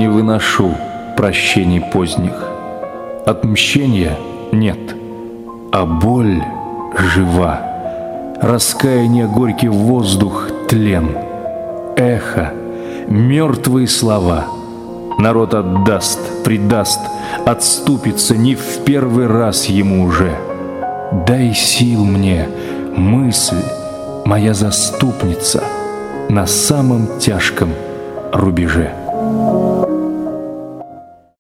Не выношу прощений поздних. Отмщения нет, а боль жива. Раскаяние горький воздух тлен. Эхо, мертвые слова. Народ отдаст, предаст, отступится не в первый раз ему уже. Дай сил мне, мысль, моя заступница на самом тяжком рубеже.